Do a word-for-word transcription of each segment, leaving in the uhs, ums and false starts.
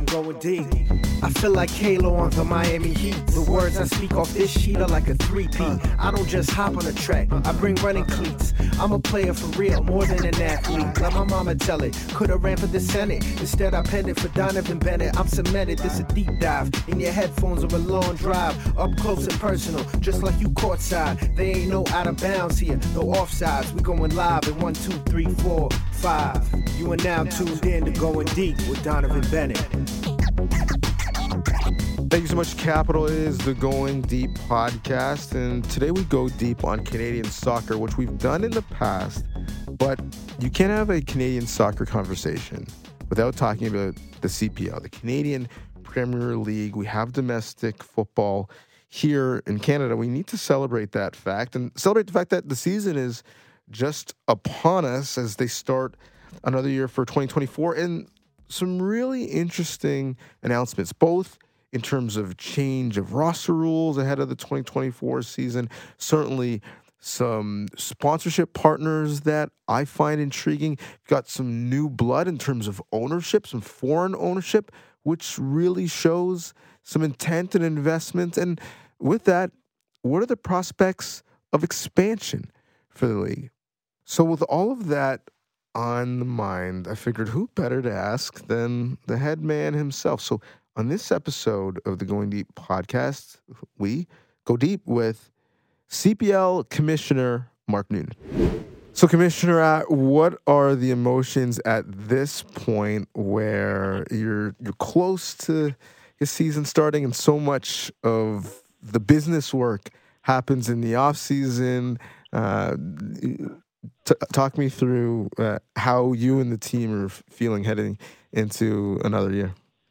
going deep. I feel like Halo on the Miami Heat. The words I speak off this sheet are like a three-peat. I don't just hop on a track, I bring running cleats. I'm a player for real, more than an athlete. Let my mama tell it, could've ran for the Senate. Instead I penned it for Donovan Bennett. I'm cemented, this a deep dive. In your headphones or a long drive. Up close and personal, just like you courtside. They ain't no out of bounds here, no offsides. We going live in one, two, three, four, five. You are now tuned in to Going Deep with Donovan Bennett. Thank you so much. Capital is the Going Deep podcast, and today we go deep on Canadian soccer, which we've done in the past, but you can't have a Canadian soccer conversation without talking about the C P L, the Canadian Premier League. We have domestic football here in Canada. We need to celebrate that fact and celebrate the fact that the season is just upon us as they start another year for twenty twenty-four, and some really interesting announcements, both in terms of change of roster rules ahead of the twenty twenty-four season. Certainly some sponsorship partners that I find intriguing. Got some new blood in terms of ownership, some foreign ownership, which really shows some intent and investment. And with that, what are the prospects of expansion for the league? So with all of that on the mind, I figured who better to ask than the head man himself. So on this episode of the Going Deep podcast, we go deep with C P L Commissioner Mark Noonan. So, Commissioner, uh, what are the emotions at this point where you're you're close to your season starting, and so much of the business work happens in the off season? Uh, t- talk me through uh, how you and the team are feeling heading into another year.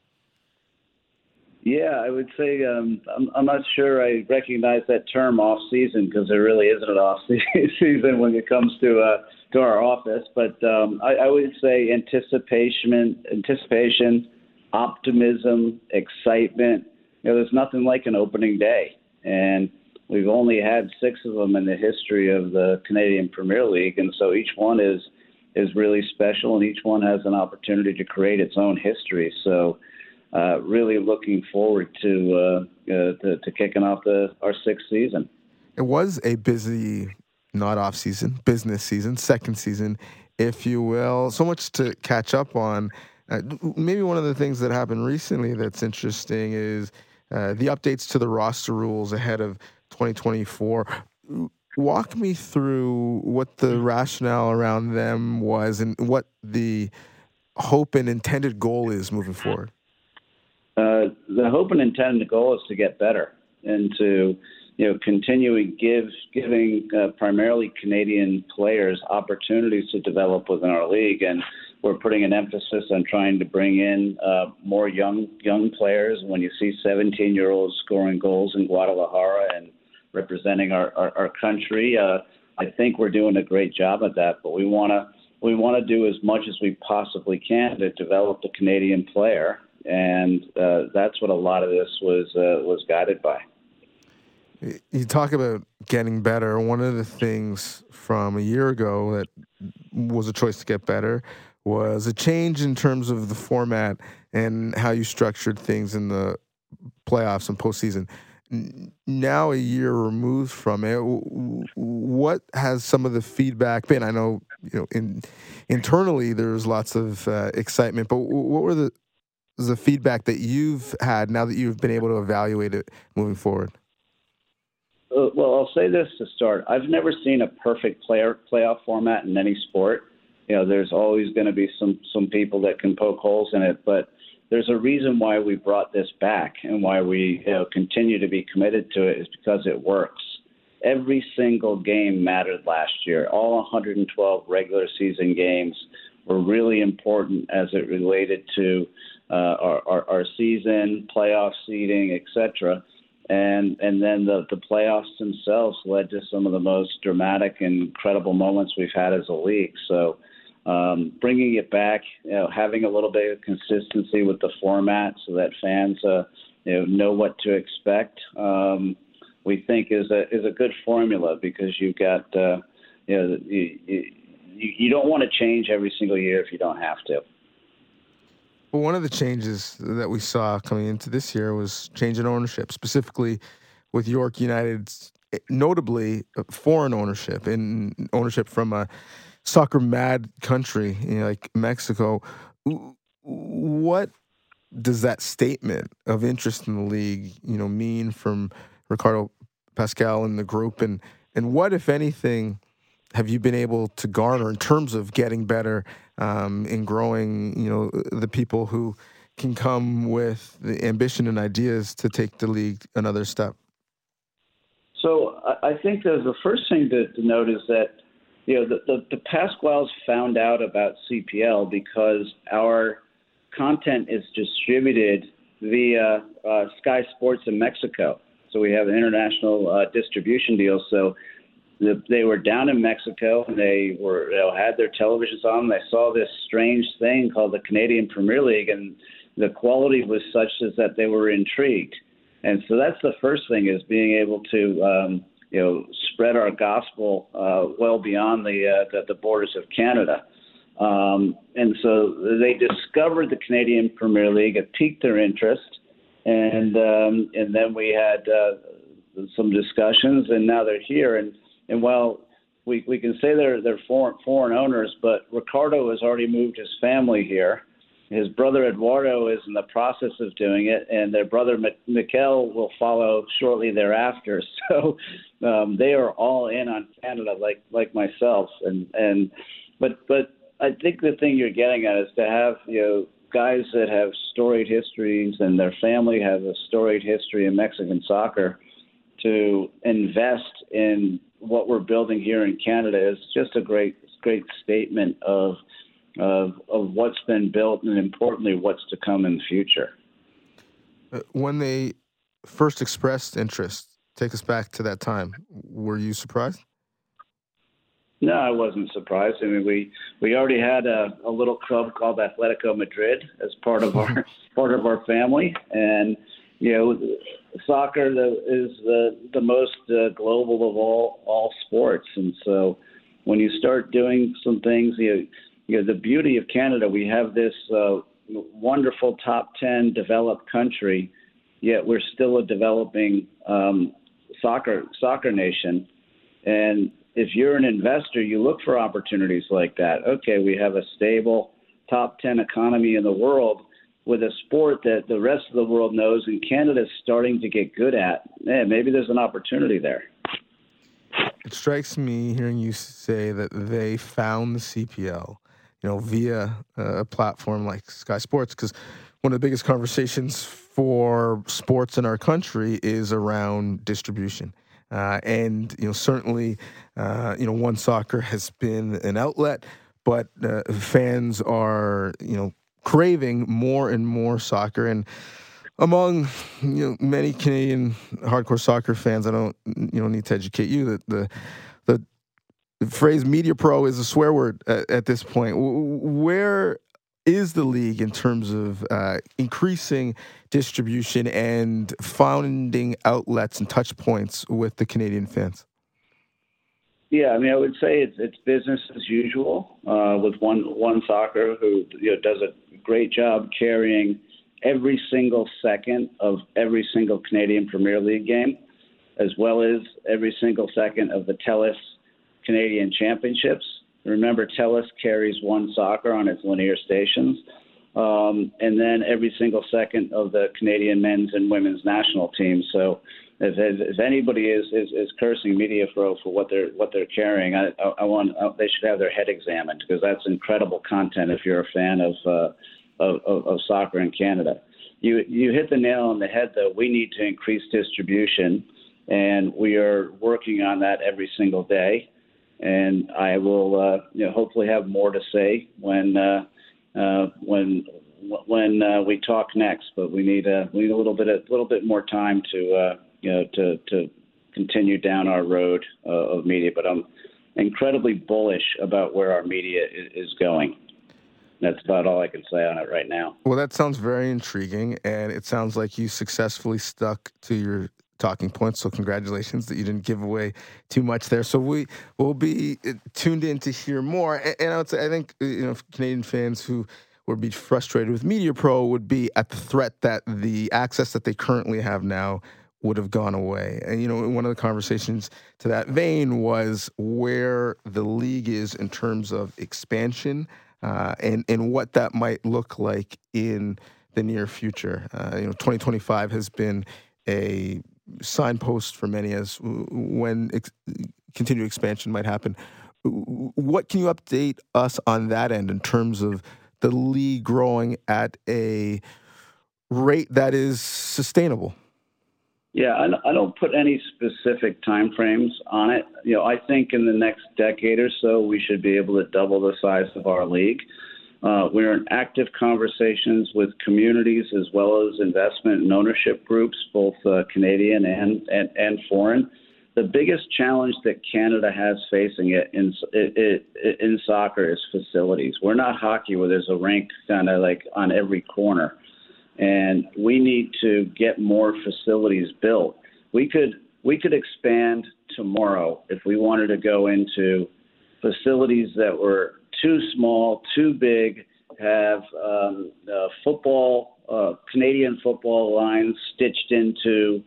Yeah, I would say um, I'm, I'm not sure I recognize that term off season, because there really isn't an off season when it comes to uh, to our office. But um, I, I would say anticipation, anticipation, optimism, excitement. You know, there's nothing like an opening day, and we've only had six of them in the history of the Canadian Premier League, and so each one is is really special, and each one has an opportunity to create its own history. So. Uh, really looking forward to, uh, uh, to to kicking off the our sixth season. It was a busy, not off season, business season, second season, if you will. So much to catch up on. Uh, maybe one of the things that happened recently that's interesting is uh, the updates to the roster rules ahead of twenty twenty-four. Walk me through what the rationale around them was and what the hope and intended goal is moving forward. Uh, the hope and intended goal is to get better and to, you know, continuing give giving uh, primarily Canadian players opportunities to develop within our league, and we're putting an emphasis on trying to bring in uh, more young young players. When you see seventeen-year-olds scoring goals in Guadalajara and representing our our, our country, uh, I think we're doing a great job at that. But we want to we want to do as much as we possibly can to develop the Canadian player. And uh, that's what a lot of this was uh, was guided by. You talk about getting better. One of the things from a year ago that was a choice to get better was a change in terms of the format and how you structured things in the playoffs and postseason. Now, a year removed from it, what has some of the feedback been? I know, you know, in, internally there's lots of uh, excitement, but what were the the feedback that you've had now that you've been able to evaluate it moving forward? Uh, well, I'll say this to start. I've never seen a perfect player playoff format in any sport. You know, there's always going to be some, some people that can poke holes in it, but there's a reason why we brought this back and why we you know, continue to be committed to it is because it works. Every single game mattered last year. All one hundred twelve regular season games were really important as it related to Uh, our, our, our season, playoff seeding, et cetera. And and then the, the playoffs themselves led to some of the most dramatic and incredible moments we've had as a league. So um, bringing it back, you know, having a little bit of consistency with the format so that fans uh, you know, know what to expect, um, we think is a is a good formula, because you've got uh, you know you, you, you don't want to change every single year if you don't have to. Well, one of the changes that we saw coming into this year was change in ownership, specifically with York United's notably foreign ownership and ownership from a soccer mad country, you know, like Mexico. What does that statement of interest in the league, you know, mean from Ricardo Pascal and the group, and and what, if anything, have you been able to garner in terms of getting better um, in growing, you know, the people who can come with the ambition and ideas to take the league another step? So I think that the first thing to, to note is that, you know, the, the, the Pasquales found out about C P L because our content is distributed via uh, Sky Sports in Mexico. So we have an international uh, distribution deal. So the, they were down in Mexico, and they were, you know, had their televisions on. They saw this strange thing called the Canadian Premier League, and the quality was such as that they were intrigued. And so that's the first thing, is being able to, um, you know, spread our gospel uh, well beyond the, uh, the the borders of Canada. Um, and so they discovered the Canadian Premier League. It piqued their interest, and um, and then we had uh, some discussions, and now they're here. And and while we we can say they're they're foreign foreign owners, but Ricardo has already moved his family here. His brother Eduardo is in the process of doing it, and their brother Mikel will follow shortly thereafter. So um, they are all in on Canada, like like myself. And and but but I think the thing you're getting at is to have, you know, guys that have storied histories and their family have a storied history in Mexican soccer, to invest in what we're building here in Canada is just a great great statement of. Of, of what's been built, and importantly, what's to come in the future. When they first expressed interest, take us back to that time. Were you surprised? No, I wasn't surprised. I mean, we, we already had a, a little club called Atletico Madrid as part of our part of our family, and you know, soccer is the the most uh, global of all all sports, and so when you start doing some things, you. You know, the beauty of Canada, we have this uh, wonderful top ten developed country, yet we're still a developing um, soccer soccer nation. And if you're an investor, you look for opportunities like that. Okay, we have a stable top ten economy in the world with a sport that the rest of the world knows, and Canada's starting to get good at. Man, maybe there's an opportunity there. It strikes me hearing you say that they found the C P L, you know, via a platform like Sky Sports, because one of the biggest conversations for sports in our country is around distribution. Uh, and, you know, certainly, uh, you know, One Soccer has been an outlet, but uh, fans are, you know, craving more and more soccer. And among, you know, many Canadian hardcore soccer fans, I don't, you know, need to educate you that the the The phrase media pro is a swear word at, at this point. Where is the league in terms of uh, increasing distribution and finding outlets and touch points with the Canadian fans? Yeah, I mean, I would say it's it's business as usual uh, with one one soccer, who, you know, does a great job carrying every single second of every single Canadian Premier League game, as well as every single second of the TELUS Canadian Championships. Remember, TELUS carries One Soccer on its linear stations. Um, and then every single second of the Canadian men's and women's national teams. So if, if anybody is, is, is cursing MediaPro for what they're what they're carrying, I, I, I want I, they should have their head examined, because that's incredible content if you're a fan of, uh, of, of, of soccer in Canada. You, you hit the nail on the head, though. We need to increase distribution, and we are working on that every single day. And I will, uh, you know, hopefully have more to say when uh, uh, when when uh, we talk next. But we need a we need a little bit a little bit more time to uh, you know to to continue down our road uh, of media. But I'm incredibly bullish about where our media is going. That's about all I can say on it right now. Well, that sounds very intriguing, and it sounds like you successfully stuck to your talking points. So congratulations that you didn't give away too much there. So we will be tuned in to hear more. And, and I would say, I think, you know, Canadian fans who would be frustrated with Media Pro would be at the threat that the access that they currently have now would have gone away. And, you know, one of the conversations to that vein was where the league is in terms of expansion uh, and, and what that might look like in the near future. Uh, you know, twenty twenty-five has been a signpost for many as when ex- continued expansion might happen. What can you update us on that end in terms of the league growing at a rate that is sustainable? Yeah, I don't put any specific time frames on it. You know, I think in the next decade or so, we should be able to double the size of our league. Uh, we're in active conversations with communities as well as investment and ownership groups, both uh, Canadian and, and, and foreign. The biggest challenge that Canada has facing it in, it, it, in soccer is facilities. We're not hockey where there's a rink kind of like on every corner. And we need to get more facilities built. We could we could expand tomorrow if we wanted to go into facilities that were too small, too big, have um, uh, football, uh, Canadian football lines stitched into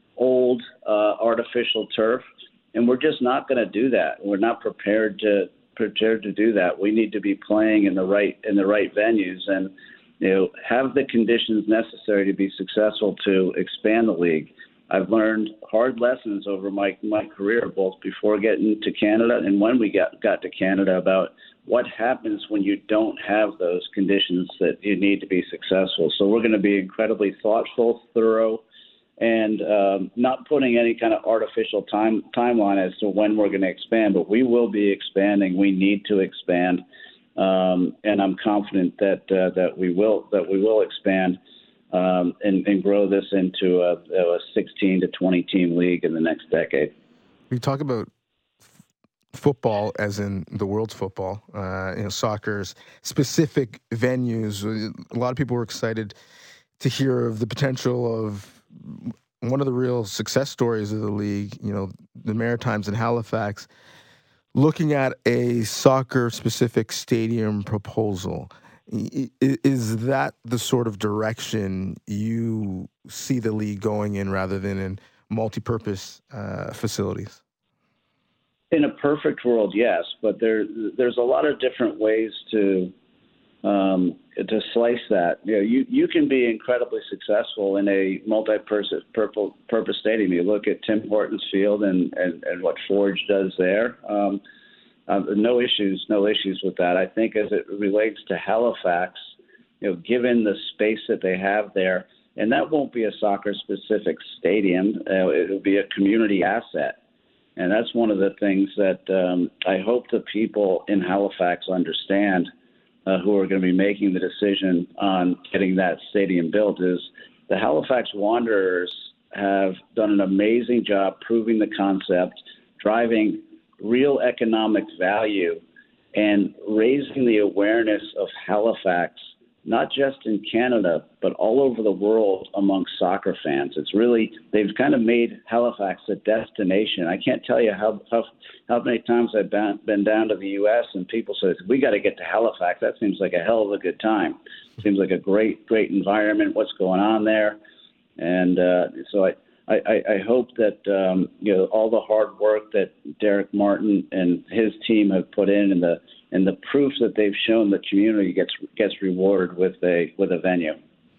old uh, artificial turf, and we're just not going to do that. We're not prepared to prepared to do that. We need to be playing in the right in the right venues and, you know, have the conditions necessary to be successful to expand the league. I've learned hard lessons over my, my career, both before getting to Canada and when we got, got to Canada, about what happens when you don't have those conditions that you need to be successful. So we're going to be incredibly thoughtful, thorough, and um, not putting any kind of artificial time timeline as to when we're going to expand, but we will be expanding. We need to expand. Um, and I'm confident that uh, that we will that we will expand um, and, and grow this into a, a sixteen to twenty team league in the next decade. We talk about f- football as in the world's football, uh, you know, soccer's specific venues. A lot of people were excited to hear of the potential of one of the real success stories of the league. You know, the Maritimes in Halifax, looking at a soccer-specific stadium proposal. Is that the sort of direction you see the league going in rather than in multi-purpose uh, facilities? In a perfect world, yes, but there there's a lot of different ways to um, to slice that. You know, you, you can be incredibly successful in a multi-purpose purpose stadium. You look at Tim Hortons Field and, and, and what Forge does there. Um, uh, no issues, no issues with that. I think as it relates to Halifax, you know, given the space that they have there, and that won't be a soccer-specific stadium. Uh, it'll be a community asset. And that's one of the things that um, I hope the people in Halifax understand, uh, who are going to be making the decision on getting that stadium built, is the Halifax Wanderers have done an amazing job proving the concept, driving real economic value, and raising the awareness of Halifax, not just in Canada, but all over the world among soccer fans. It's really, they've kind of made Halifax a destination. I can't tell you how how, how many times I've been, been down to the U S and people say, we got to get to Halifax. That seems like a hell of a good time. Seems like a great, great environment, what's going on there. And uh, so I, I, I hope that um, you know, all the hard work that Derek Martin and his team have put in, and the and the proof that they've shown the community gets gets rewarded with a with a venue.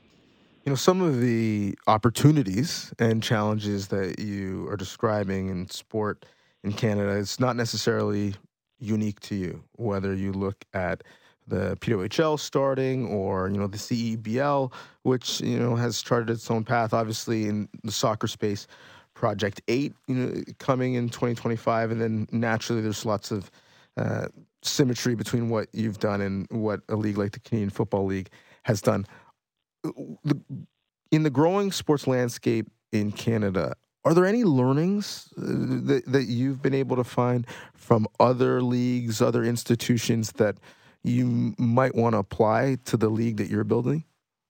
You know, some of the opportunities and challenges that you are describing in sport in Canada, it's not necessarily unique to you. Whether you look at the P W H L starting, or, you know, the C E B L, which, you know, has charted its own path, obviously in the soccer space, Project eight, you know, coming in twenty twenty-five, and then naturally there's lots of uh, symmetry between what you've done and what a league like the Canadian Football League has done. In the growing sports landscape in Canada, are there any learnings that, that you've been able to find from other leagues, other institutions that you might want to apply to the league that you're building?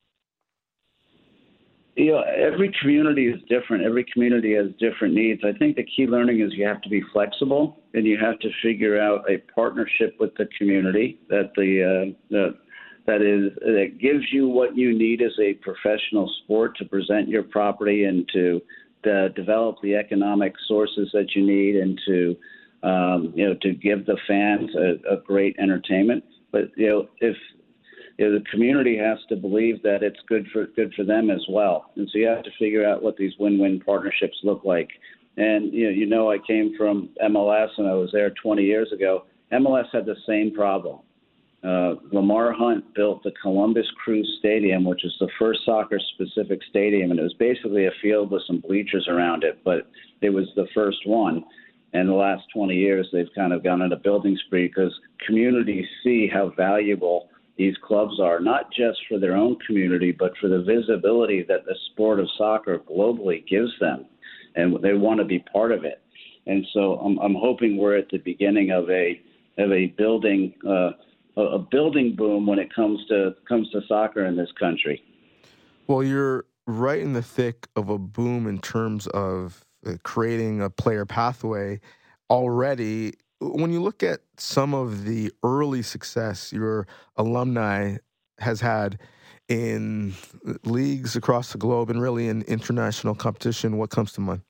You know, every community is different. Every community has different needs. I think the key learning is you have to be flexible, and you have to figure out a partnership with the community that the uh, the, that is that gives you what you need as a professional sport to present your property and to, to develop the economic sources that you need and to um, you know to give the fans a, a great entertainment. But you know if you know, the community has to believe that it's good for good for them as well, and so you have to figure out what these win-win partnerships look like. And you know, you know, I came from M L S and I was there twenty years ago. M L S had the same problem. Uh, Lamar Hunt built the Columbus Crew Stadium, which is the first soccer-specific stadium, and it was basically a field with some bleachers around it, but it was the first one. And the last twenty years, they've kind of gone on a building spree because communities see how valuable these clubs are, not just for their own community, but for the visibility that the sport of soccer globally gives them, and they want to be part of it. And so I'm, I'm hoping we're at the beginning of a of a building uh, a building boom when it comes to comes to soccer in this country. Well, you're right in the thick of a boom in terms of uh, creating a player pathway already. When you look at some of the early success your alumni has had in leagues across the globe and really in international competition, what comes to mind?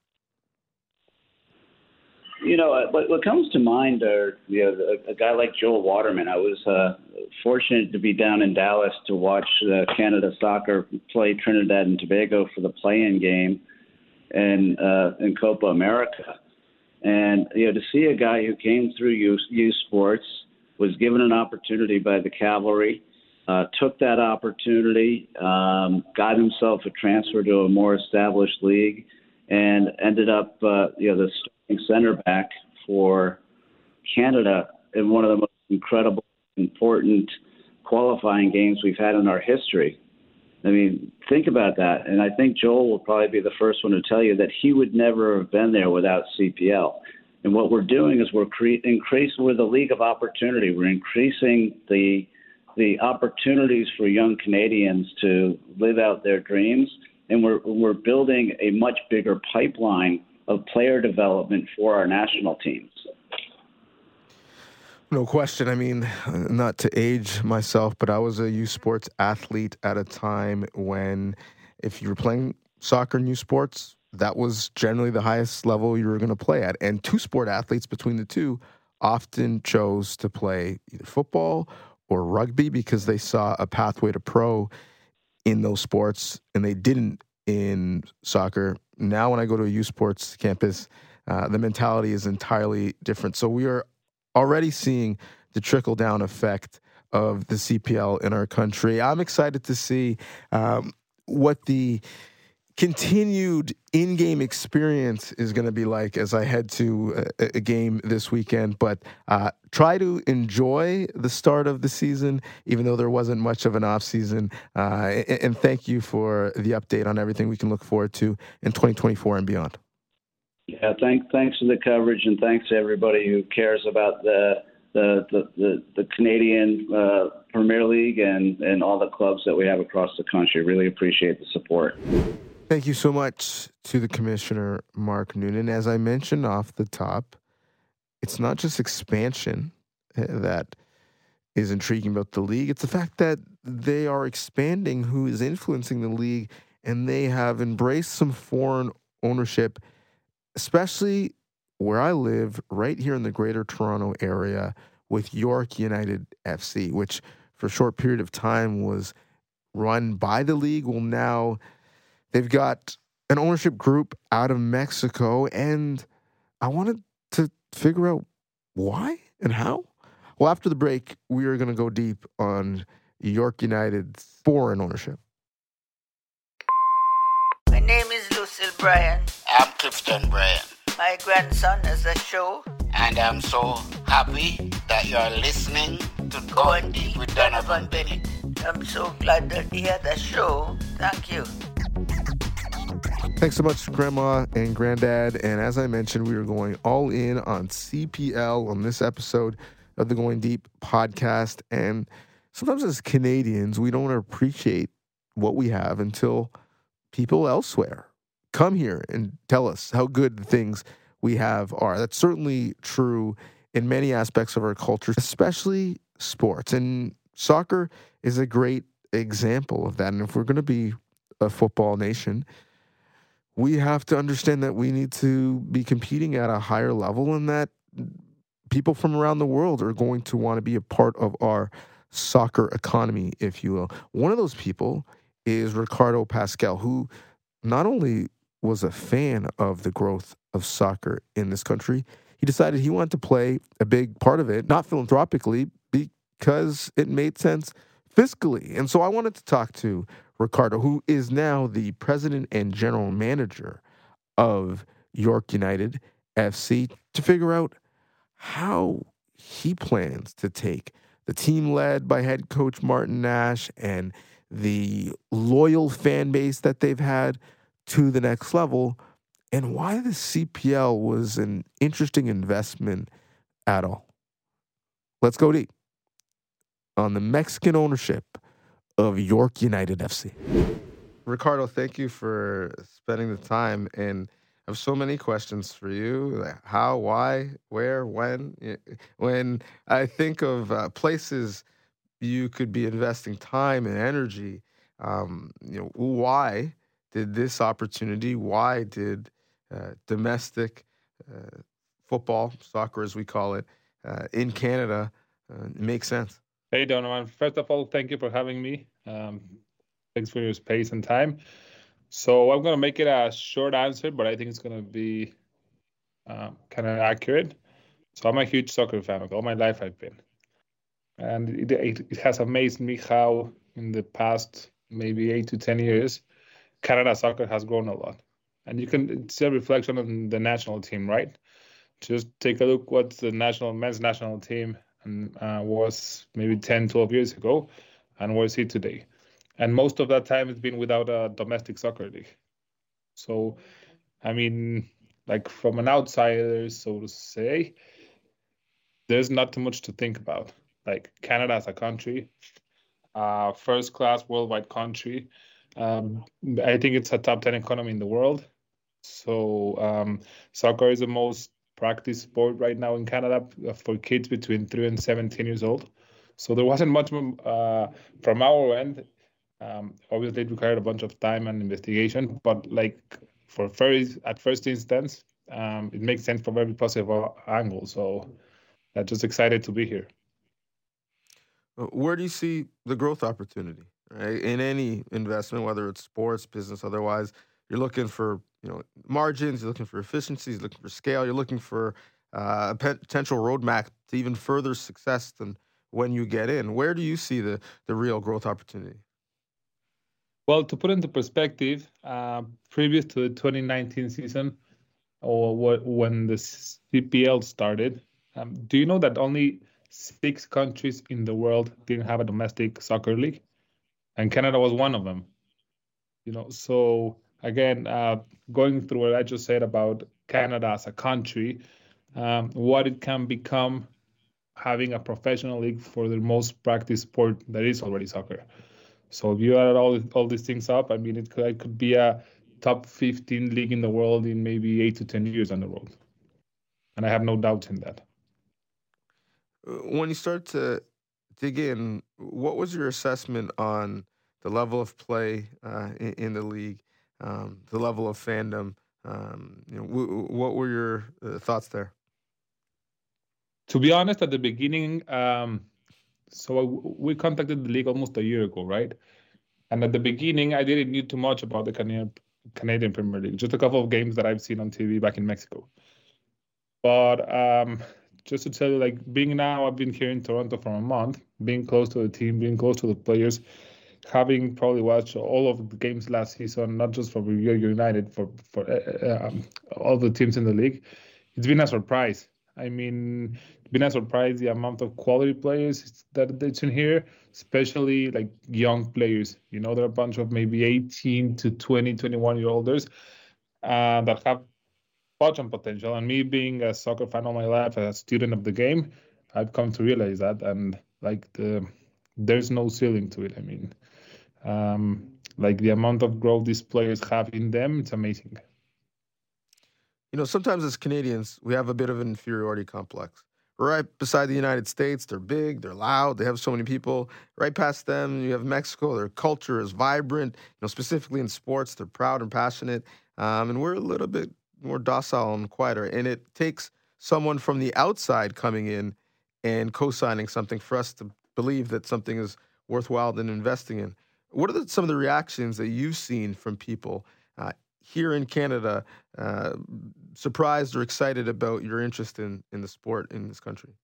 You know, what, what comes to mind are, you know, a, a guy like Joel Waterman. I was uh, fortunate to be down in Dallas to watch uh, Canada Soccer play Trinidad and Tobago for the play-in game in, uh, in Copa America. And, you know, to see a guy who came through youth, youth sports, was given an opportunity by the Cavalry, uh, took that opportunity, um, got himself a transfer to a more established league, and ended up, uh, you know, the starting center back for Canada in one of the most incredible, important qualifying games we've had in our history. I mean, think about that. And I think Joel will probably be the first one to tell you that he would never have been there without C P L. And what we're doing is we're cre- increasing, we're the league of opportunity. We're increasing the the opportunities for young Canadians to live out their dreams. And we're we're building a much bigger pipeline of player development for our national teams. No question. I mean, not to age myself, but I was a youth sports athlete at a time when if you were playing soccer in youth sports, that was generally the highest level you were going to play at. And two-sport athletes between the two often chose to play either football or rugby because they saw a pathway to pro in those sports, and they didn't in soccer. Now when I go to a youth sports campus, uh, the mentality is entirely different. So we are already seeing the trickle-down effect of the C P L in our country. I'm excited to see um, what the continued in-game experience is going to be like as I head to a, a game this weekend. But uh, try to enjoy the start of the season, even though there wasn't much of an off-season. Uh, and, and thank you for the update on everything we can look forward to in twenty twenty-four and beyond. Yeah, thank, thanks for the coverage, and thanks to everybody who cares about the the the, the, the Canadian uh, Premier League and, and all the clubs that we have across the country. Really appreciate the support. Thank you so much to the Commissioner, Mark Noonan. As I mentioned off the top, it's not just expansion that is intriguing about the league. It's the fact that they are expanding who is influencing the league, and they have embraced some foreign ownership, especially where I live, right here in the Greater Toronto area with York United F C, which for a short period of time was run by the league. Well, now they've got an ownership group out of Mexico, and I wanted to figure out why and how. Well, after the break, we are going to go deep on York United's foreign ownership. My name is Lucille Bryan. I'm Clifton Bryan. My grandson has a show. And I'm so happy that you're listening to Going Deep with Donovan Bennett. I'm so glad that he had a show. Thank you. Thanks so much, Grandma and Granddad. And as I mentioned, we are going all in on C P L on this episode of the Going Deep podcast. And sometimes as Canadians, we don't appreciate what we have until people elsewhere come here and tell us how good the things we have are. That's certainly true in many aspects of our culture, especially sports. And soccer is a great example of that. And if we're going to be a football nation, we have to understand that we need to be competing at a higher level and that people from around the world are going to want to be a part of our soccer economy, if you will. One of those people is Ricardo Pascal, who not only was a fan of the growth of soccer in this country, he decided he wanted to play a big part of it, not philanthropically, because it made sense fiscally. And so I wanted to talk to Ricardo, who is now the president and general manager of York United F C, to figure out how he plans to take the team led by head coach Martin Nash and the loyal fan base that they've had to the next level, and why the C P L was an interesting investment at all. Let's go deep on the Mexican ownership of York United F C. Ricardo, thank you for spending the time, and I have so many questions for you. Like how, why, where, when. When I think of uh, places you could be investing time and energy, um, you know, why did this opportunity, why did uh, domestic uh, football, soccer as we call it, uh, in Canada uh, make sense? Hey, Donovan. First of all, thank you for having me. Um, thanks for your space and time. So I'm going to make it a short answer, but I think it's going to be um, kind of accurate. So I'm a huge soccer fan. All my life I've been. And it, it, it has amazed me how in the past maybe eight to ten years, Canada soccer has grown a lot. And you can see a reflection on the national team, right? Just take a look what the national men's national team and, uh, was maybe ten, twelve years ago, and where is it today? And most of that time it's been without a domestic soccer league. So, I mean, like from an outsider, so to say, there's not too much to think about. Like Canada as a country, uh, first-class worldwide country. Um, I think it's a top ten economy in the world. So um, soccer is the most practiced sport right now in Canada for kids between three and seventeen years old. So there wasn't much uh, from our end. Um, obviously, it required a bunch of time and investigation, but like for first, at first instance, um, it makes sense from every possible angle. So I'm just excited to be here. Where do you see the growth opportunity, right? In any investment, whether it's sports, business, otherwise, you're looking for, you know, margins, you're looking for efficiencies, you're looking for scale, you're looking for uh, a potential roadmap to even further success than when you get in. Where do you see the, the real growth opportunity? Well, to put into perspective, uh, previous to the twenty nineteen season, or what, when the C P L started, um, do you know that only six countries in the world didn't have a domestic soccer league? And Canada was one of them. You know, so again, uh, going through what I just said about Canada as a country, um, what it can become having a professional league for the most practiced sport that is already soccer. So if you add all all these things up, I mean, it could, it could be a top fifteen league in the world in maybe eight to ten years on the road. And I have no doubt in that. When you start to dig in, what was your assessment on the level of play uh, in, in the league, um, the level of fandom? Um, you know, w- what were your uh, thoughts there? To be honest, at the beginning, um, so we contacted the league almost a year ago, right? And at the beginning, I didn't know too much about the Canadian, Canadian Premier League, just a couple of games that I've seen on T V back in Mexico. But um, just to tell you, like being now, I've been here in Toronto for a month, being close to the team, being close to the players, having probably watched all of the games last season, not just for York United, for for uh, um, all the teams in the league. It's been a surprise. I mean, it's been a surprise the amount of quality players that that's in here, especially like young players. You know, there are a bunch of maybe eighteen to twenty, twenty-one year olders uh, that have much on potential. And me being a soccer fan all my life, as a student of the game, I've come to realize that. And like the, there's no ceiling to it. I mean, um, like the amount of growth these players have in them, it's amazing. You know, sometimes as Canadians, we have a bit of an inferiority complex, right beside the United States. They're big, they're loud, they have so many people. Right past them, you have Mexico. Their culture is vibrant, you know, specifically in sports. They're proud and passionate. Um, and we're a little bit more docile and quieter. And it takes someone from the outside coming in and co-signing something for us to believe that something is worthwhile than investing in. What are the, some of the reactions that you've seen from people uh, here in Canada, uh, surprised or excited about your interest in, in the sport in this country?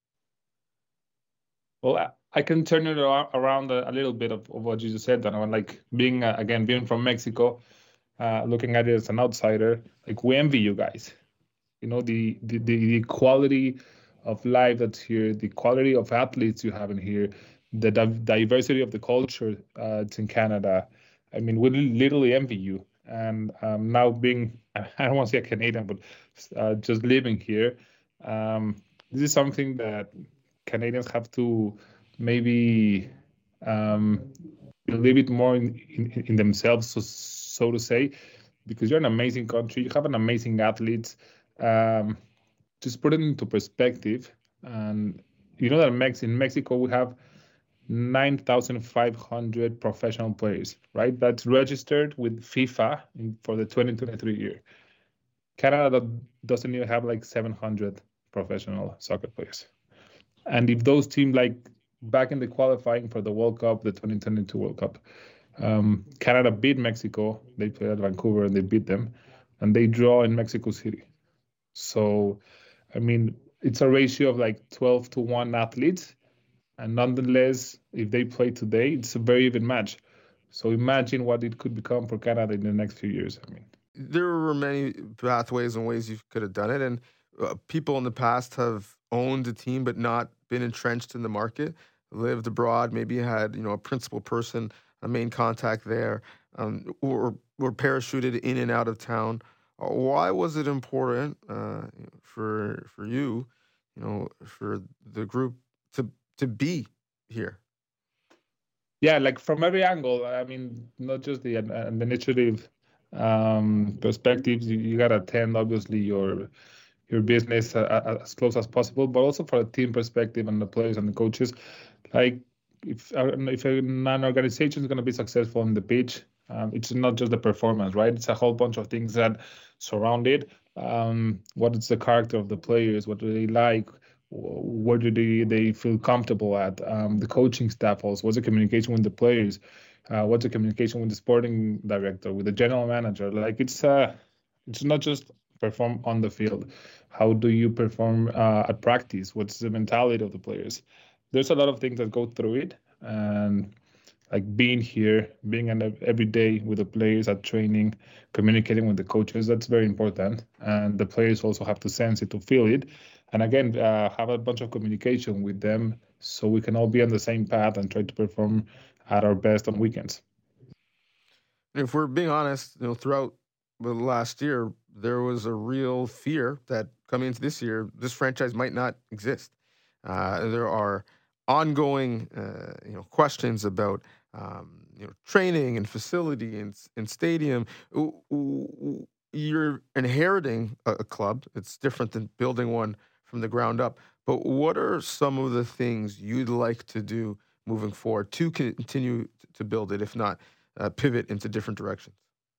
Well, I, I can turn it ar- around a, a little bit of, of what you just said, Donovan. Like being, uh, again, being from Mexico, uh, looking at it as an outsider, like we envy you guys. You know, the, the, the, the quality of life that's here, the quality of athletes you have in here, the div- diversity of the culture uh, it's in Canada. I mean, we literally envy you. And um, now being, I don't want to say a Canadian, but uh, just living here, um, this is something that Canadians have to maybe um, believe it more in, in, in themselves, so, so to say, because you're an amazing country. You have an amazing athletes. Um, just put it into perspective. And you know that in, Mex- in Mexico, we have nine thousand five hundred professional players, right? That's registered with FIFA in, for the twenty twenty-three year. Canada doesn't even have like seven hundred professional soccer players. And if those teams, like back in the qualifying for the World Cup, the twenty twenty-two World Cup, um, Canada beat Mexico. They played at Vancouver and they beat them, and they draw in Mexico City. So, I mean, it's a ratio of like twelve to one athletes. And nonetheless, if they play today, it's a very even match. So imagine what it could become for Canada in the next few years. I mean, there were many pathways and ways you could have done it. And uh, people in the past have owned a team but not been entrenched in the market, lived abroad, maybe had, you know, a principal person, a main contact there, um, or were parachuted in and out of town. Uh, Why was it important uh, for for you, you know, for the group to to be here? yeah, like from every angle. I mean, not just the uh, administrative um, perspectives. You, you gotta attend obviously your your business uh, uh, as close as possible, but also for a team perspective and the players and the coaches. Like if uh, if an organization is going to be successful on the pitch, um, it's not just the performance, right? It's a whole bunch of things that surround it. Um, what is the character of the players? What do they like? Wh- Where do they, they feel comfortable at? Um, the coaching staff also. What's the communication with the players? Uh, what's the communication with the sporting director, with the general manager? Like it's uh, it's not just perform on the field. How do you perform uh, at practice? What's the mentality of the players? There's a lot of things that go through it, and like being here, being an every day with the players at training, communicating with the coaches, that's very important. And the players also have to sense it, to feel it, and again, uh, have a bunch of communication with them so we can all be on the same path and try to perform at our best on weekends. If we're being honest, you know, throughout the last year, there was a real fear that coming into this year, this franchise might not exist. Uh, there are ongoing, uh, you know, questions about, um, you know, training and facility and, and stadium. You're inheriting a, a club. It's different than building one from the ground up. But what are some of the things you'd like to do moving forward to continue to build it, if not uh, pivot into different directions?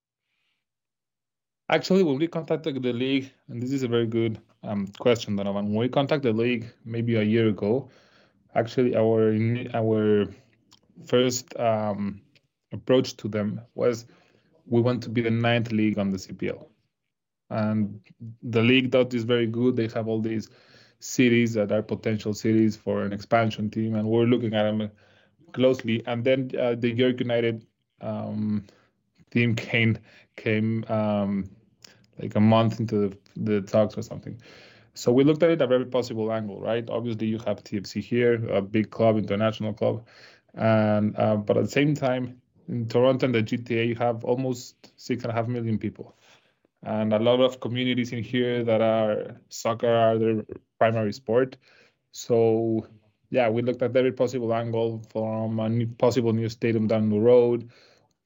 Actually, when we contacted the league, and this is a very good um, question, Donovan. When we contacted the league maybe a year ago, actually our our first um, approach to them was we want to be the ninth league on the C P L, and the league that is very good. They have all these cities that are potential cities for an expansion team, and we're looking at them closely. And then uh, the York United um, team came came. Um, like a month into the, the talks or something. So we looked at it a very possible angle, right? Obviously, you have T F C here, a big club, international club, and uh, but at the same time, in Toronto and the G T A, you have almost six and a half million people, and a lot of communities in here that are soccer are their primary sport. So yeah, we looked at every possible angle from a new, possible new stadium down the road,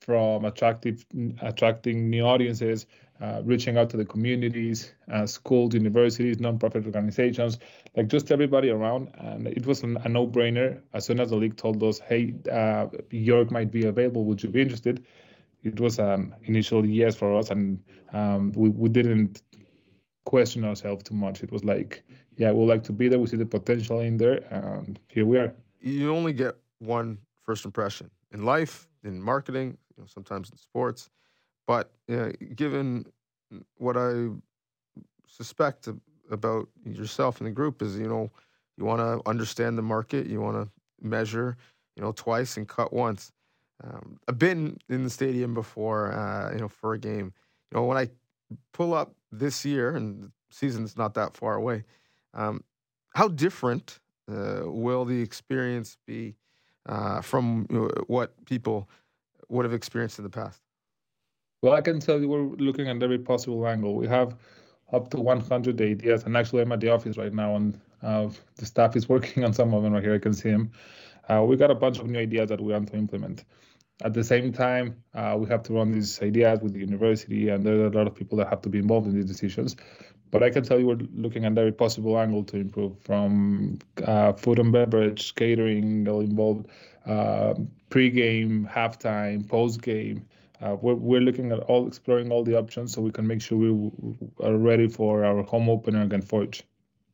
from attractive, attracting new audiences, uh, reaching out to the communities, uh, schools, universities, nonprofit organizations, like just everybody around. And it was an, a no-brainer. As soon as the league told us, hey, uh, York might be available, would you be interested? It was an initial yes for us, and um, we, we didn't question ourselves too much. It was like, yeah, we'd like to be there. We see the potential in there, and here we are. You only get one first impression in life, in marketing, you know, sometimes in sports. But uh, given what I suspect about yourself and the group is, you know, you want to understand the market, you want to measure, you know, twice and cut once. Um, I've been in the stadium before, uh, you know, for a game. You know, when I pull up this year, and the season's not that far away, um, how different uh, will the experience be uh, from you know, what people would have experienced in the past? Well, I can tell you we're looking at every possible angle. We have up to one hundred ideas, and actually I'm at the office right now, and uh, the staff is working on some of them right here. I can see them. Uh, we got a bunch of new ideas that we want to implement. At the same time, uh, we have to run these ideas with the university, and there are a lot of people that have to be involved in these decisions. But I can tell you we're looking at every possible angle to improve, from uh, food and beverage, catering, involved uh, pre-game, halftime, post-game. Uh, we're, we're looking at all, exploring all the options so we can make sure we are ready for our home opener against Forge.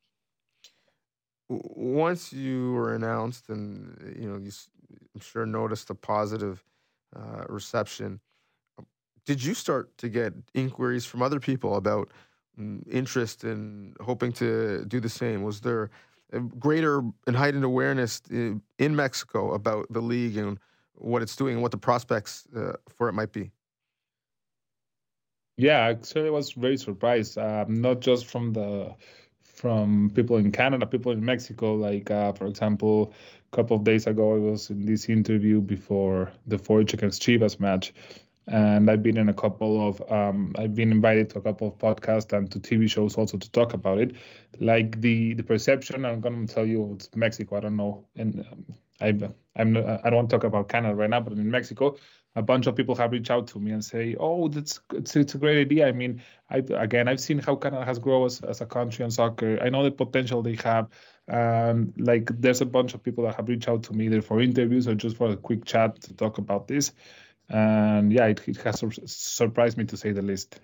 Once you were announced, and you know, you, I'm sure noticed a positive uh, reception, did you start to get inquiries from other people about um, interest in hoping to do the same? Was there a greater and heightened awareness in, in Mexico about the league and what it's doing and what the prospects uh, for it might be? Yeah, I certainly was very surprised, um, not just from the from people in Canada, people in Mexico. Like, uh, for example, a couple of days ago, I was in this interview before the Forge against Chivas match, and I've been in a couple of, um, I've been invited to a couple of podcasts and to T V shows also to talk about it. Like the the perception, I'm going to tell you, it's Mexico. I don't know, and um, I I'm not, I don't want to talk about Canada right now, but in Mexico, a bunch of people have reached out to me and say, "Oh, that's it's, it's a great idea." I mean, I again, I've seen how Canada has grown as, as a country on soccer. I know the potential they have. Um, like, there's a bunch of people that have reached out to me either for interviews or just for a quick chat to talk about this. And yeah, it, it has sur- surprised me, to say the least.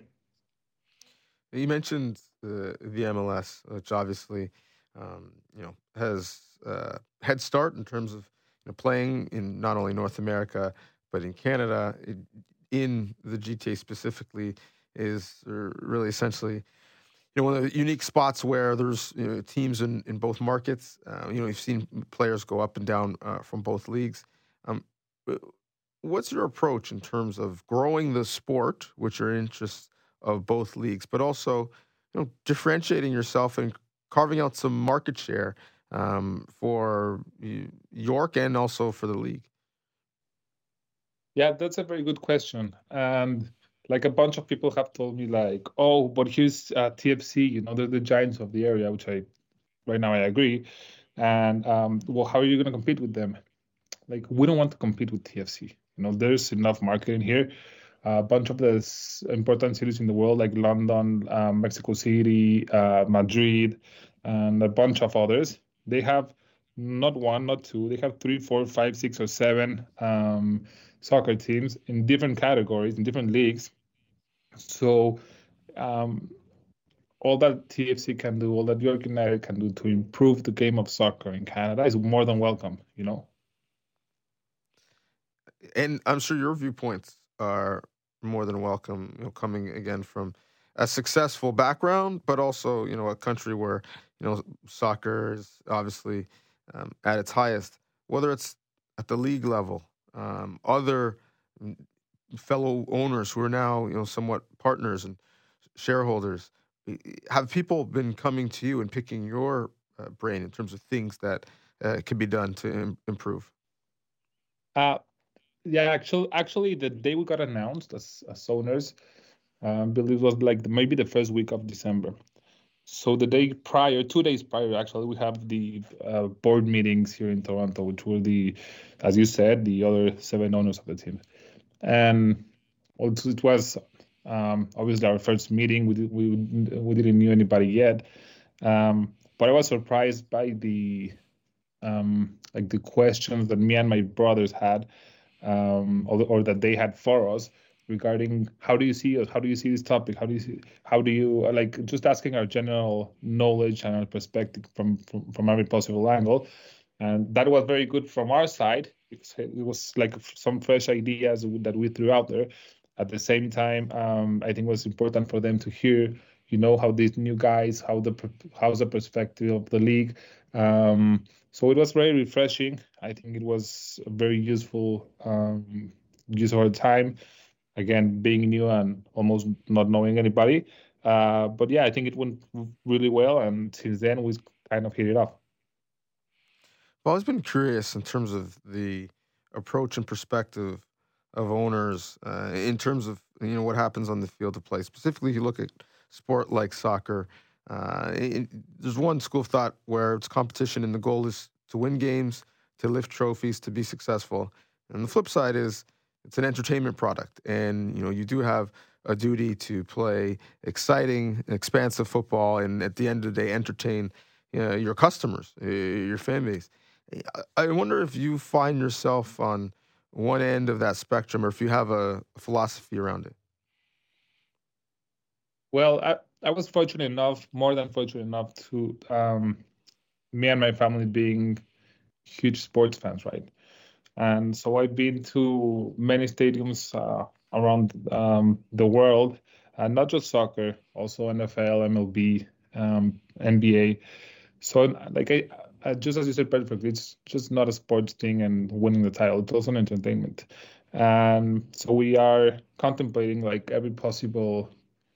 You mentioned uh, the M L S, which obviously, um, you know, has a head start in terms of you know, playing in not only North America, but in Canada, it, in the G T A specifically, is really essentially, you know, one of the unique spots where there's you know, teams in, in both markets. Uh, you know, you've seen players go up and down uh, from both leagues. Um, what's your approach in terms of growing the sport, which are interests of both leagues, but also, you know, differentiating yourself and carving out some market share um, for York and also for the league? Yeah, that's a very good question. And like, a bunch of people have told me like, oh, but here's uh, T F C, you know, they're the giants of the area, which I, right now I agree. And um, well, how are you going to compete with them? Like, we don't want to compete with T F C. You know, there's enough market in here. A bunch of the important cities in the world, like London, uh, Mexico City, uh, Madrid, and a bunch of others, they have not one, not two, they have three, four, five, six, or seven um, soccer teams in different categories, in different leagues. So um, all that T F C can do, all that York United can do to improve the game of soccer in Canada is more than welcome, you know? And I'm sure your viewpoints are more than welcome, you know, coming again from a successful background, but also, you know, a country where, you know, soccer is obviously um, at its highest, whether it's at the league level, um, other fellow owners who are now, you know, somewhat partners and shareholders. Have people been coming to you and picking your uh, brain in terms of things that uh, can be done to im- improve? Uh, Yeah, actually, actually, the day we got announced as, as owners, um, I believe it was like the, maybe the first week of December. So the day prior, two days prior, actually, we have the uh, board meetings here in Toronto, which were the, as you said, the other seven owners of the team. and also it was um, obviously our first meeting. We did, we we didn't knew anybody yet, um, but I was surprised by the um, like the questions that me and my brothers had, um, or, or that they had for us regarding how do you see us, how do you see this topic, how do you see, how do you like just asking our general knowledge and our perspective from from, from every possible angle, and that was very good from our side because it was like some fresh ideas that we threw out there. At the same time, um, I think it was important for them to hear, you know, how these new guys, how the how's the perspective of the league. Um, so it was very refreshing. I think it was a very useful um, use of our time. Again, being new and almost not knowing anybody. Uh, but yeah, I think it went really well, and since then we kind of hit it off. I've always been curious in terms of the approach and perspective of owners uh, in terms of you know what happens on the field of play. Specifically, you look at sport like soccer. Uh, it, there's one school of thought where it's competition and the goal is to win games, to lift trophies, to be successful. And the flip side is it's an entertainment product, and you know you do have a duty to play exciting, expansive football, and at the end of the day, entertain you know, your customers, your fan base. I wonder if you find yourself on one end of that spectrum, or if you have a philosophy around it. Well, I, I was fortunate enough, more than fortunate enough, to um, me and my family being huge sports fans, right? And so I've been to many stadiums uh, around um, the world, and not just soccer, also N F L, M L B, um, N B A. So, like I, I, just as you said perfectly, it's just not a sports thing and winning the title. It's also an entertainment. And so we are contemplating like every possible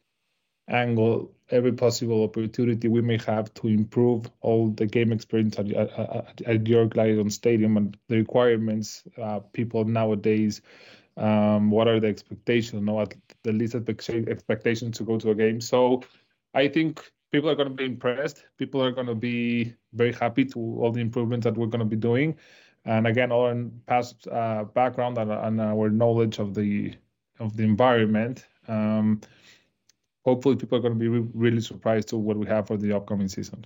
angle, every possible opportunity we may have to improve all the game experience at, at, at York Lion Stadium and the requirements uh, people nowadays. Um, what are the expectations? No, at the least expectations to go to a game. So I think people are going to be impressed. People are going to be very happy to all the improvements that we're going to be doing. And again, our past uh, background and, and our knowledge of the of the environment. Um, hopefully, people are going to be re- really surprised to what we have for the upcoming season.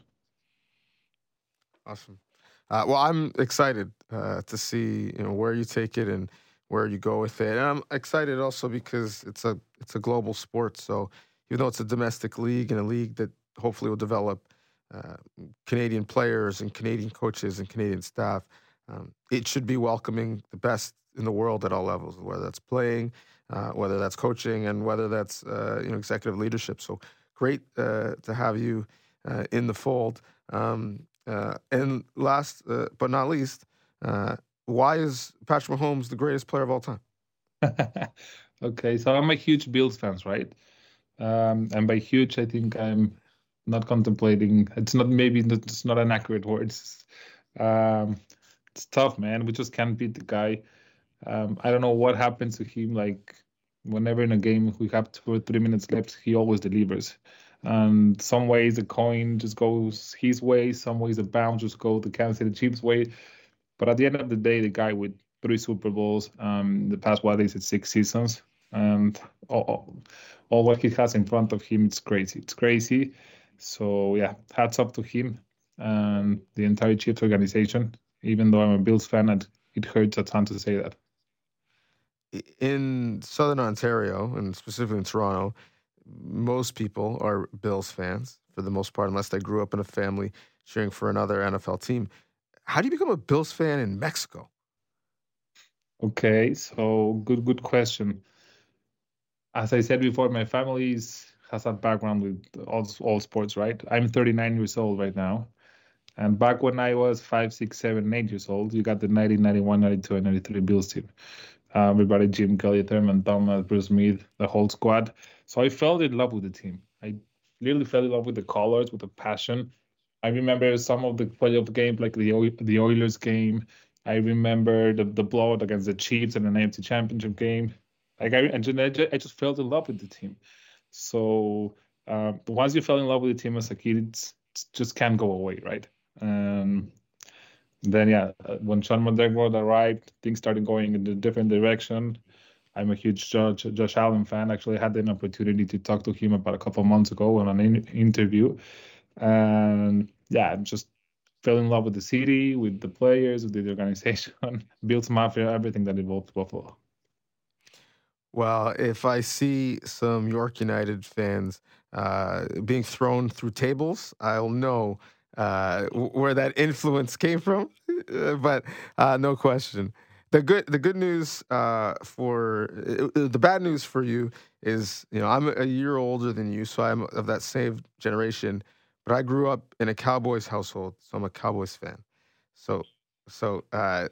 Awesome. Uh, well, I'm excited uh, to see you know where you take it and where you go with it. And I'm excited also because it's a it's a global sport. So even though it's a domestic league and a league that hopefully will develop uh, Canadian players and Canadian coaches and Canadian staff, um, it should be welcoming the best in the world at all levels, whether that's playing, uh, whether that's coaching, and whether that's uh, you know executive leadership. So great uh, to have you uh, in the fold. Um, uh, and last uh, but not least, uh, why is Patrick Mahomes the greatest player of all time? Okay, so I'm a huge Bills fan, right? Um, and by huge, I think I'm not contemplating. It's not maybe it's not an accurate word. It's, um, it's tough, man. We just can't beat the guy. Um, I don't know what happens to him. Like whenever in a game we have two or three minutes left, he always delivers. And some ways the coin just goes his way. Some ways the bounce just go the Kansas City Chiefs way. But at the end of the day, the guy with three Super Bowls, um, the past what is it, six seasons, and all, all what he has in front of him, it's crazy. It's crazy. So yeah, hats off to him and the entire Chiefs organization. Even though I'm a Bills fan, and it hurts a ton to say that. In Southern Ontario, and specifically in Toronto, most people are Bills fans for the most part, unless they grew up in a family cheering for another N F L team. How do you become a Bills fan in Mexico? Okay, so good, good question. As I said before, my family has a background with all, all sports, right? I'm thirty-nine years old right now. And back when I was five, six, seven, eight years old, you got the nineteen ninety-one, ninety-two, and ninety-three Bills team. Uh, everybody, Jim Kelly, Thurman Thomas, Bruce Smith, the whole squad. So I fell in love with the team. I literally fell in love with the colors, with the passion. I remember some of the playoff games, like the the Oilers game. I remember the, the blowout against the Chiefs in an A F C Championship game. Like I, I just, I just fell in love with the team. So uh, once you fell in love with the team as a kid, it's, it just can't go away, right? Um, then yeah, when Sean McDermott arrived, things started going in a different direction. I'm a huge Josh, Josh Allen fan. Actually, I had an opportunity to talk to him about a couple of months ago on an in- interview. And yeah, I'm just fell in love with the city, with the players, with the organization, Bills Mafia, everything that involves Buffalo. Well, if I see some York United fans uh, being thrown through tables, I'll know uh, w- where that influence came from. But uh, no question. The good, the good news uh, for uh, the bad news for you is, you know, I'm a year older than you, so I'm of that same generation. But I grew up in a Cowboys household, so I'm a Cowboys fan. So, so uh,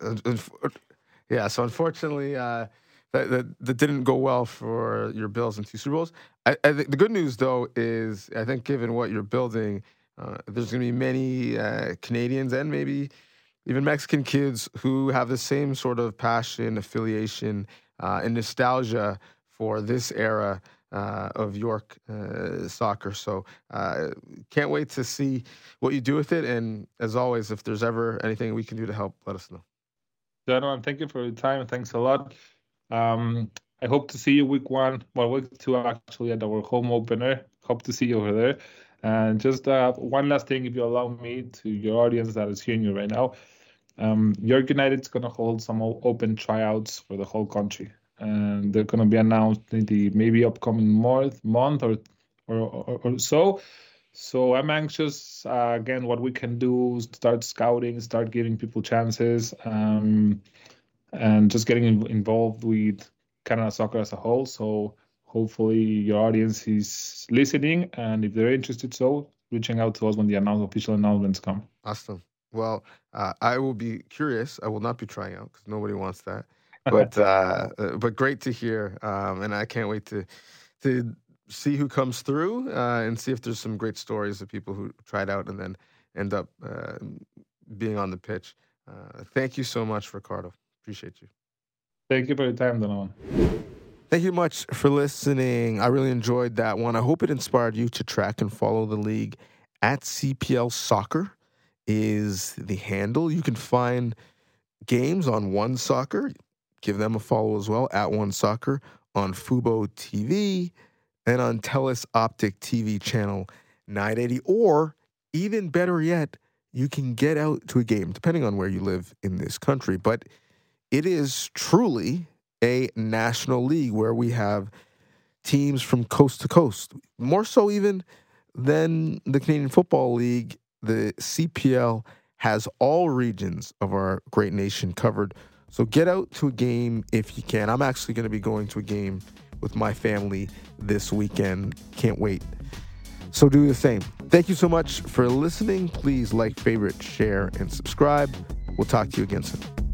yeah. So unfortunately, uh, that, that that didn't go well for your Bills in two Super Bowls. I, I think the good news, though, is I think given what you're building, uh, there's going to be many uh, Canadians and maybe even Mexican kids who have the same sort of passion, affiliation, uh, and nostalgia for this era uh, of York uh, soccer. So uh, can't wait to see what you do with it. And as always, if there's ever anything we can do to help, let us know. Gentlemen, thank you for your time. Thanks a lot. Um, I hope to see you week one, well, week two actually at our home opener. Hope to see you over there. And just uh, one last thing, if you allow me, to your audience that is hearing you right now. Um, York United's going to hold some open tryouts for the whole country. And they're going to be announced in the maybe upcoming month, month or, or, or, or so. So I'm anxious, uh, again, what we can do, start scouting, start giving people chances, um, and just getting in, involved with Canada soccer as a whole. So hopefully your audience is listening, and if they're interested, so reaching out to us when the announce, official announcements come. Awesome. Well, uh, I will be curious. I will not be trying out because nobody wants that. But uh, uh, but great to hear, um, and I can't wait to to see who comes through uh, and see if there's some great stories of people who tried out and then end up uh, being on the pitch. Uh, thank you so much, Ricardo. Appreciate you. Thank you for your time, Donovan. Thank you much for listening. I really enjoyed that one. I hope it inspired you to track and follow the league at C P L Soccer. Is the handle. You can find games on One Soccer. Give them a follow as well, at One Soccer, on Fubo T V and on Telus Optic T V channel nine eighty. Or, even better yet, you can get out to a game, depending on where you live in this country. But it is truly a national league where we have teams from coast to coast. More so even than the Canadian Football League. The C P L has all regions of our great nation covered. So get out to a game if you can. I'm actually going to be going to a game with my family this weekend. Can't wait. So do the same. Thank you so much for listening. Please like, favorite, share, and subscribe. We'll talk to you again soon.